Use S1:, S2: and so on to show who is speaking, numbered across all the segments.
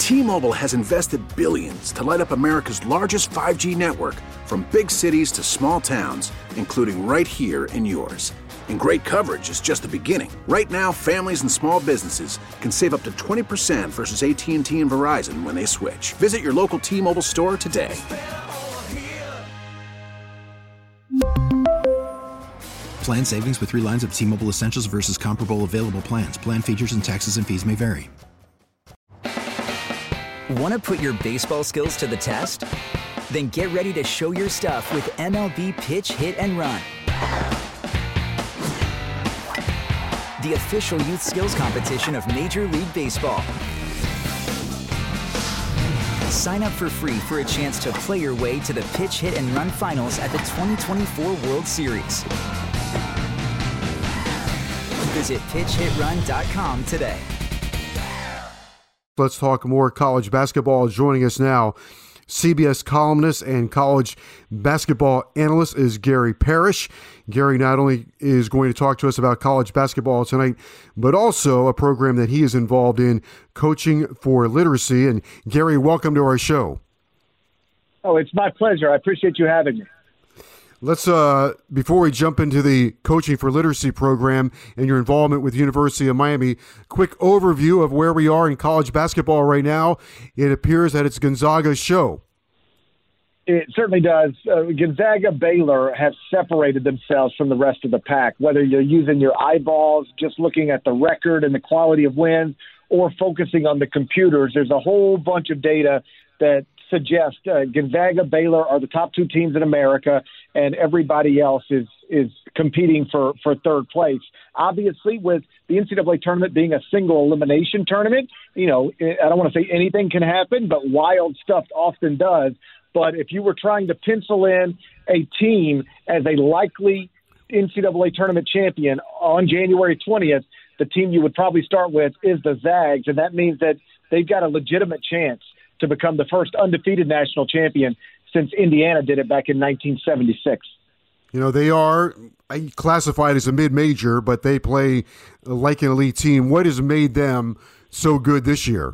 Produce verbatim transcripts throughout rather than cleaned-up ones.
S1: T-Mobile has invested billions to light up America's largest five G network, from big cities to small towns, including right here in yours. And great coverage is just the beginning. Right now, families and small businesses can save up to twenty percent versus A T and T and Verizon when they switch. Visit your local T-Mobile store today.
S2: Plan savings with three lines of T-Mobile Essentials versus comparable available plans. Plan features and taxes and fees may vary.
S3: Want to put your baseball skills to the test? Then get ready to show your stuff with M L B Pitch, Hit, and Run, the official youth skills competition of Major League Baseball. Sign up for free for a chance to play your way to the Pitch, Hit, and Run finals at the twenty twenty-four World Series. Visit pitch hit run dot com today.
S4: Let's talk more college basketball. Joining us now, C B S columnist and college basketball analyst is Gary Parrish. Gary not only is going to talk to us about college basketball tonight, but also a program that he is involved in, Coaching for Literacy. And Gary, welcome to our show.
S5: Oh, it's my pleasure. I appreciate you having me.
S4: Let's, uh, before we jump into the Coaching for Literacy program and your involvement with the University of Miami, quick overview of where we are in college basketball right now. It appears that it's Gonzaga's show.
S5: It certainly does. Uh, Gonzaga, Baylor have separated themselves from the rest of the pack, whether you're using your eyeballs, just looking at the record and the quality of wins, or focusing on the computers. There's a whole bunch of data that suggest uh, Gonzaga, Baylor are the top two teams in America, and everybody else is is competing for, for third place. Obviously, with the N C double A tournament being a single elimination tournament, you know, I don't want to say anything can happen, but wild stuff often does. But if you were trying to pencil in a team as a likely N C double A tournament champion on January twentieth, the team you would probably start with is the Zags, and that means that they've got a legitimate chance to become the first undefeated national champion since Indiana did it back in nineteen seventy-six.
S4: You know, they are classified as a mid-major, but they play like an elite team. What has made them so good this year?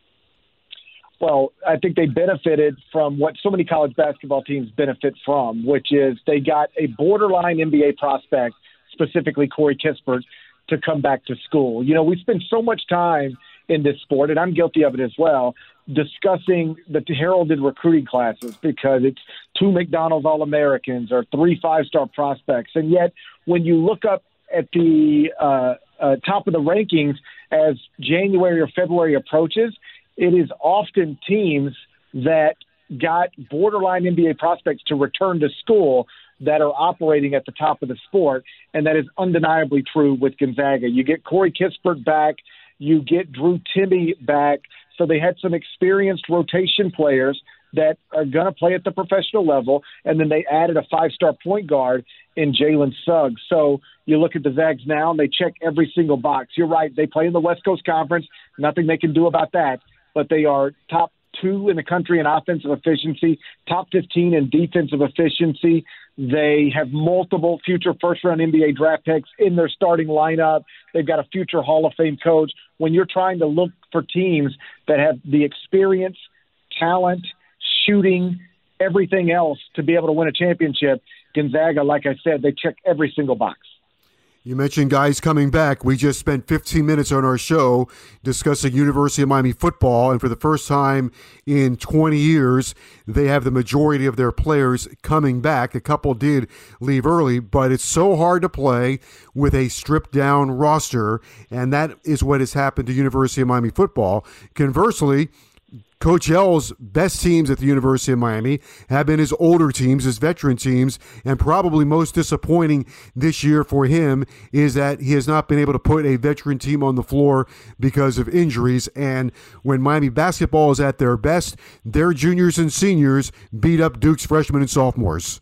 S5: Well, I think they benefited from what so many college basketball teams benefit from, which is they got a borderline N B A prospect, specifically Corey Kispert, to come back to school. You know, we spend so much time in this sport, and I'm guilty of it as well, discussing the heralded recruiting classes because it's two McDonald's All-Americans or three five-star prospects. And yet, when you look up at the uh, uh, top of the rankings as January or February approaches, it is often teams that got borderline N B A prospects to return to school that are operating at the top of the sport, and that is undeniably true with Gonzaga. You get Corey Kispert back, you get Drew Timme back, so they had some experienced rotation players that are going to play at the professional level, and then they added a five-star point guard in Jalen Suggs. So you look at the Zags now, and they check every single box. You're right, they play in the West Coast Conference, nothing they can do about that, but they are top two in the country in offensive efficiency, top fifteen in defensive efficiency. They have multiple future first-round N B A draft picks in their starting lineup. They've got a future Hall of Fame coach. When you're trying to look for teams that have the experience, talent, shooting, everything else to be able to win a championship, Gonzaga, like I said, they check every single box.
S4: You mentioned guys coming back. We just spent fifteen minutes on our show discussing University of Miami football, and for the first time in twenty years, they have the majority of their players coming back. A couple did leave early, but it's so hard to play with a stripped-down roster, and that is what has happened to University of Miami football. Conversely, Coach L's best teams at the University of Miami have been his older teams, his veteran teams, and probably most disappointing this year for him is that he has not been able to put a veteran team on the floor because of injuries. And when Miami basketball is at their best, their juniors and seniors beat up Duke's freshmen and sophomores.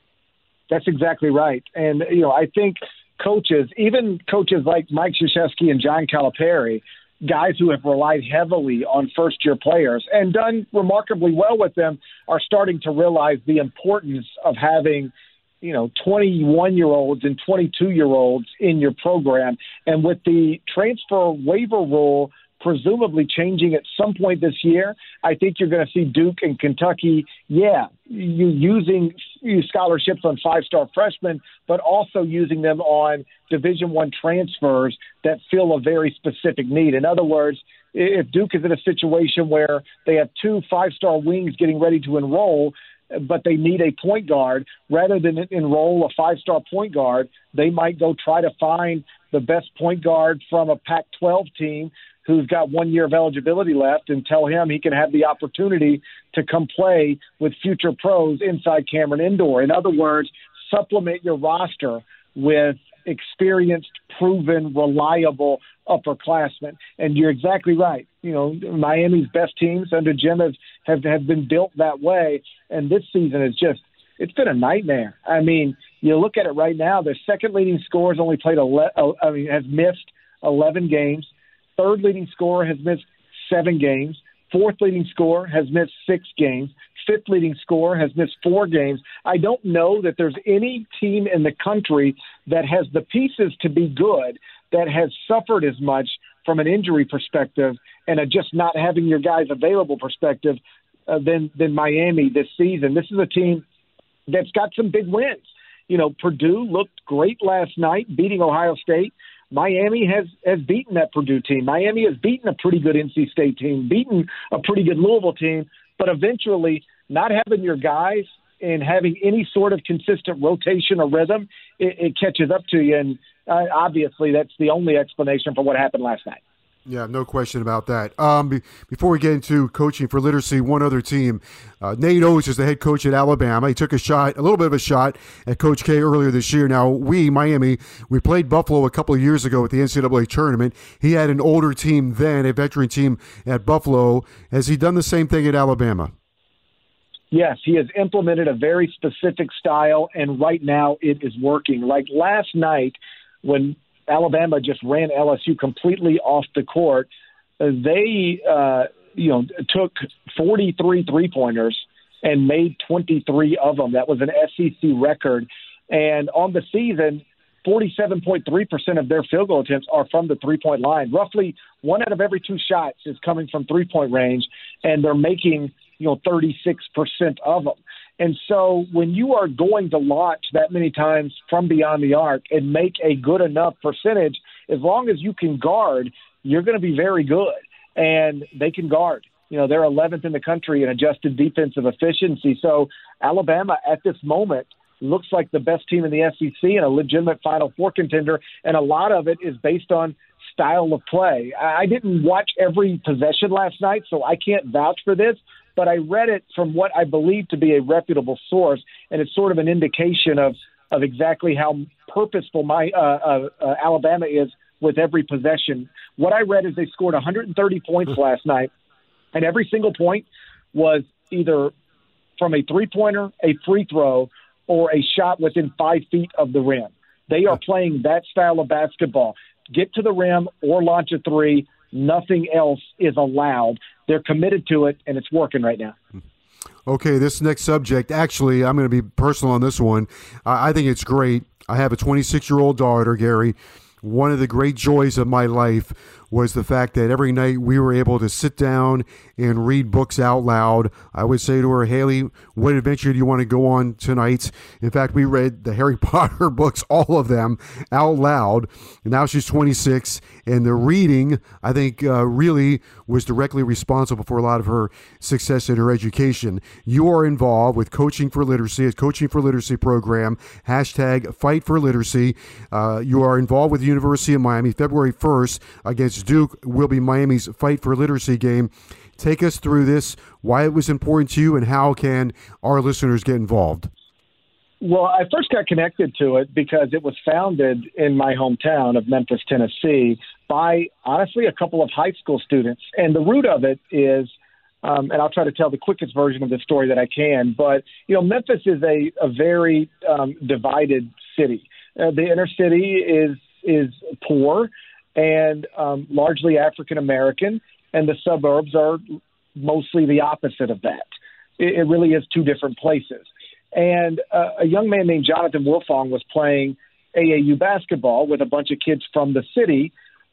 S5: That's exactly right. And, you know, I think coaches, even coaches like Mike Krzyzewski and John Calipari, guys who have relied heavily on first-year players and done remarkably well with them, are starting to realize the importance of having, you know, twenty-one-year-olds and twenty-two-year-olds in your program. And with the transfer waiver rule presumably changing at some point this year. I think you're going to see Duke and Kentucky, yeah, you using scholarships on five-star freshmen, but also using them on Division I transfers that fill a very specific need. In other words, if Duke is in a situation where they have two five-star wings getting ready to enroll, but they need a point guard, rather than enroll a five-star point guard, they might go try to find the best point guard from a Pac twelve team who's got one year of eligibility left and tell him he can have the opportunity to come play with future pros inside Cameron Indoor. In other words, supplement your roster with experienced, proven, reliable upperclassmen. And you're exactly right. You know, Miami's best teams under Jim have, have, have been built that way. And this season is just, it's been a nightmare. I mean, you look at it right now, their second leading scorer has only played, ele- I mean, has missed eleven games. Third leading scorer has missed seven games. Fourth leading scorer has missed six games. Fifth leading scorer has missed four games. I don't know that there's any team in the country that has the pieces to be good that has suffered as much from an injury perspective and a just not having your guys available perspective uh, than, than Miami this season. This is a team that's got some big wins. You know, Purdue looked great last night, beating Ohio State. Miami has, has beaten that Purdue team. Miami has beaten a pretty good N C State team, beaten a pretty good Louisville team, but eventually not having your guys and having any sort of consistent rotation or rhythm, it, it catches up to you. And uh, obviously that's the only explanation for what happened last night.
S4: Yeah, no question about that. Um, be, before we get into coaching for literacy, one other team, uh, Nate Oates is the head coach at Alabama. He took a shot, a little bit of a shot at Coach K earlier this year. Now, we, Miami, we played Buffalo a couple of years ago at the N C double A tournament. He had an older team then, a veteran team at Buffalo. Has he done the same thing at Alabama?
S5: Yes, he has implemented a very specific style, and right now it is working. Like last night when Alabama just ran L S U completely off the court, they uh, you know took forty-three three-pointers and made twenty-three of them. That was an S E C record. And on the season, forty-seven point three percent of their field goal attempts are from the three-point line. Roughly one out of every two shots is coming from three-point range, and they're making you know thirty-six percent of them. And so when you are going to launch that many times from beyond the arc and make a good enough percentage, as long as you can guard, you're going to be very good. And they can guard. You know, they're eleventh in the country in adjusted defensive efficiency. So Alabama at this moment looks like the best team in the S E C and a legitimate Final Four contender. And a lot of it is based on style of play. I didn't watch every possession last night, so I can't vouch for this. But I read it from what I believe to be a reputable source, and it's sort of an indication of, of exactly how purposeful my uh, uh, uh, Alabama is with every possession. What I read is they scored one hundred thirty points last night, and every single point was either from a three-pointer, a free throw, or a shot within five feet of the rim. They are playing that style of basketball. Get to the rim or launch a three. Nothing else is allowed. They're committed to it, and it's working right now.
S4: Okay, this next subject, actually, I'm going to be personal on this one. I think it's great. I have a twenty-six-year-old daughter, Gary. One of the great joys of my life was the fact that every night we were able to sit down and read books out loud. I would say to her, Haley, what adventure do you want to go on tonight? In fact, we read the Harry Potter books, all of them, out loud. And now she's twenty-six, and the reading, I think, uh, really was directly responsible for a lot of her success in her education. You are involved with Coaching for Literacy, a Coaching for Literacy program, hashtag Fight for Literacy. Uh, you are involved with the University of Miami. February first against Duke will be Miami's Fight for Literacy game. Take us through this, why it was important to you, and how can our listeners get involved?
S5: Well, I first got connected to it because it was founded in my hometown of Memphis, Tennessee, by, honestly, a couple of high school students. And the root of it is, um, and I'll try to tell the quickest version of the story that I can, but, you know, Memphis is a, a very um, divided city. Uh, the inner city is is poor and um, largely African-American, and the suburbs are mostly the opposite of that. It, it really is two different places. And uh, a young man named Jonathan Wilfong was playing A A U basketball with a bunch of kids from the city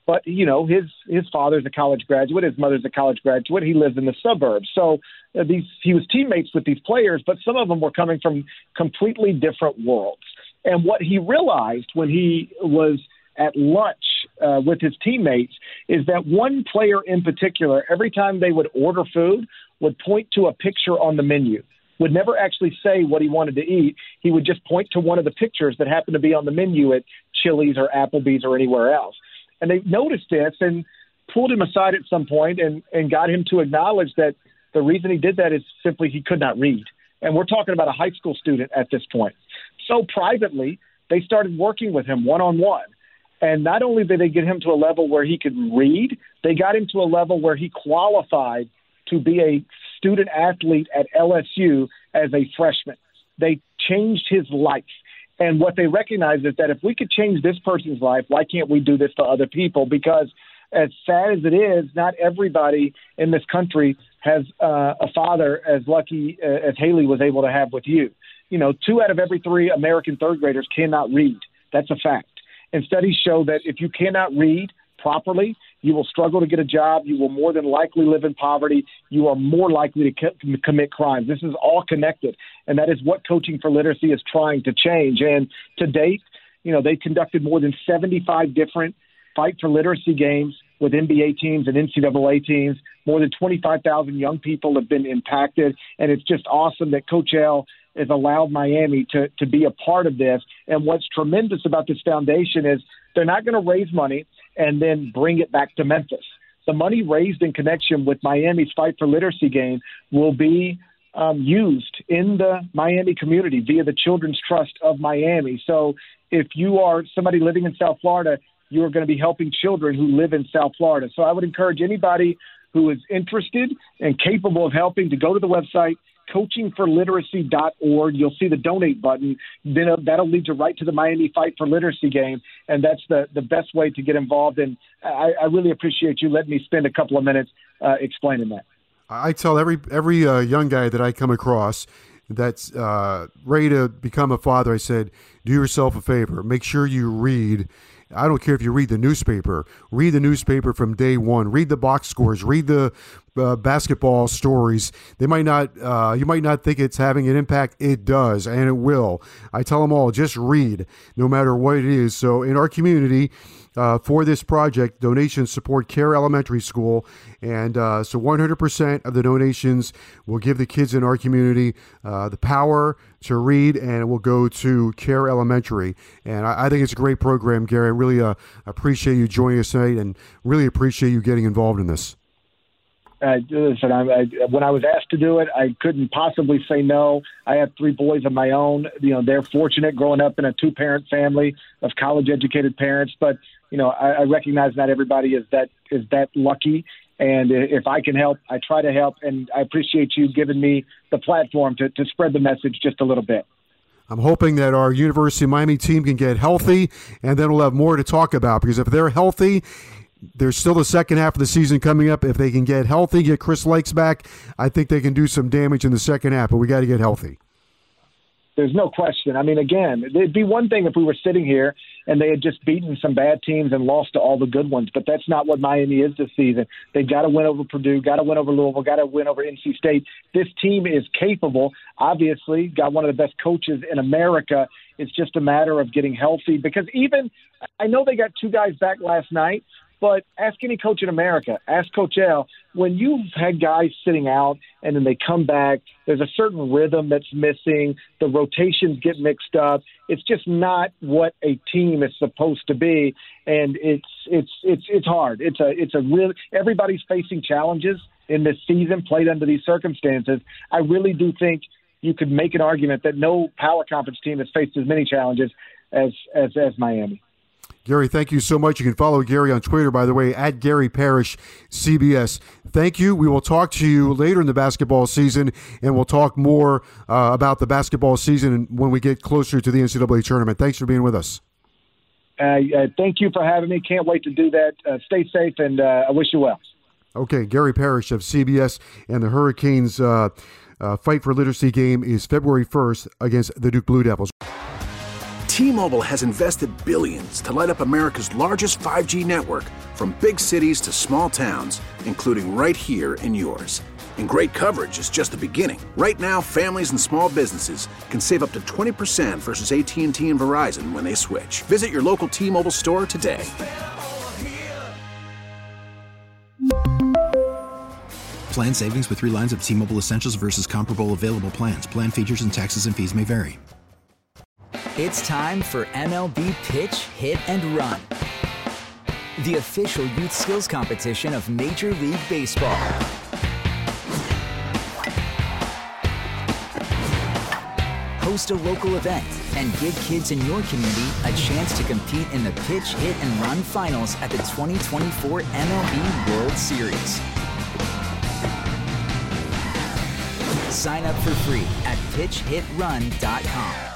S5: But, you know, his his father's a college graduate. His mother's a college graduate. He lives in the suburbs. So uh, these he was teammates with these players, but some of them were coming from completely different worlds. And what he realized when he was at lunch uh, with his teammates is that one player in particular, every time they would order food, would point to a picture on the menu, would never actually say what he wanted to eat. He would just point to one of the pictures that happened to be on the menu at Chili's or Applebee's or anywhere else. And they noticed this and pulled him aside at some point and, and got him to acknowledge that the reason he did that is simply he could not read. And we're talking about a high school student at this point. So privately, they started working with him one-on-one. And not only did they get him to a level where he could read, they got him to a level where he qualified to be a student athlete at L S U as a freshman. They changed his life. And what they recognize is that if we could change this person's life, why can't we do this to other people? Because as sad as it is, not everybody in this country has uh, a father as lucky uh, as Haley was able to have with you. You know, two out of every three American third graders cannot read. That's a fact. And studies show that if you cannot read properly, you will struggle to get a job. You will more than likely live in poverty. You are more likely to co- commit crimes. This is all connected. And that is what Coaching for Literacy is trying to change. And to date, you know, they conducted more than seventy-five different Fight for Literacy games with N B A teams and N C double A teams. More than twenty-five thousand young people have been impacted. And it's just awesome that Coach L has allowed Miami to, to be a part of this. And what's tremendous about this foundation is they're not going to raise money and then bring it back to Memphis. The money raised in connection with Miami's Fight for Literacy game will be um, used in the Miami community via the Children's Trust of Miami. So if you are somebody living in South Florida, you are going to be helping children who live in South Florida. So I would encourage anybody who is interested and capable of helping to go to the website, coaching for literacy dot org. You'll see the donate button. Then that'll lead you right to the Miami Fight for Literacy game, and that's the, the best way to get involved. And I, I really appreciate you letting me spend a couple of minutes uh, explaining that.
S4: I tell every every uh, young guy that I come across that's uh, ready to become a father, I said, do yourself a favor. Make sure you read. I don't care if you read the newspaper. Read the newspaper from day one. Read the box scores. Read the uh, basketball stories. They might not. Uh, you might not think it's having an impact. It does, and it will. I tell them all, just read, no matter what it is. So in our community, uh, for this project, donations support Care Elementary School, and uh, so one hundred percent of the donations will give the kids in our community uh, the power to read, and it will go to Care Elementary. And I, I think it's a great program, Gary. I really uh, appreciate you joining us tonight, and really appreciate you getting involved in this.
S5: Uh, listen, I, I, when I was asked to do it, I couldn't possibly say no. I have three boys of my own. You know, they're fortunate growing up in a two-parent family of college-educated parents. But you know, I, I recognize not everybody is that is that lucky. And if I can help, I try to help. And I appreciate you giving me the platform to, to spread the message just a little bit.
S4: I'm hoping that our University of Miami team can get healthy, and then we'll have more to talk about. Because if they're healthy, there's still the second half of the season coming up. If they can get healthy, get Chris Lakes back, I think they can do some damage in the second half, but we got to get healthy.
S5: There's no question. I mean, again, it'd be one thing if we were sitting here and they had just beaten some bad teams and lost to all the good ones, but that's not what Miami is this season. They've got to win over Purdue, got to win over Louisville, got to win over N C State. This team is capable, obviously, got one of the best coaches in America. It's just a matter of getting healthy, because even – I know they got two guys back last night, but ask any coach in America, ask Coach L, when you've had guys sitting out and then they come back, there's a certain rhythm that's missing, the rotations get mixed up. It's just not what a team is supposed to be, and it's it's it's it's hard. It's a it's a real everybody's facing challenges in this season played under these circumstances. I really do think you could make an argument that no power conference team has faced as many challenges as as, as Miami.
S4: Gary, thank you so much. You can follow Gary on Twitter, by the way, at Gary Parrish, C B S. Thank you. We will talk to you later in the basketball season, and we'll talk more uh, about the basketball season when we get closer to the N C double A tournament. Thanks for being with us.
S5: Uh, uh, thank you for having me. Can't wait to do that. Uh, stay safe, and uh, I wish you well.
S4: Okay, Gary Parrish of C B S, and the Hurricanes uh, uh, Fight for Literacy game is February first against the Duke Blue Devils.
S1: T-Mobile has invested billions to light up America's largest five G network, from big cities to small towns, including right here in yours. And great coverage is just the beginning. Right now, families and small businesses can save up to twenty percent versus A T and T and Verizon when they switch. Visit your local T-Mobile store today.
S2: Plan savings with three lines of T-Mobile Essentials versus comparable available plans. Plan features and taxes and fees may vary.
S3: It's time for M L B Pitch, Hit, and Run, the official youth skills competition of Major League Baseball. Host a local event and give kids in your community a chance to compete in the Pitch, Hit, and Run finals at the twenty twenty-four M L B World Series. Sign up for free at pitch hit run dot com.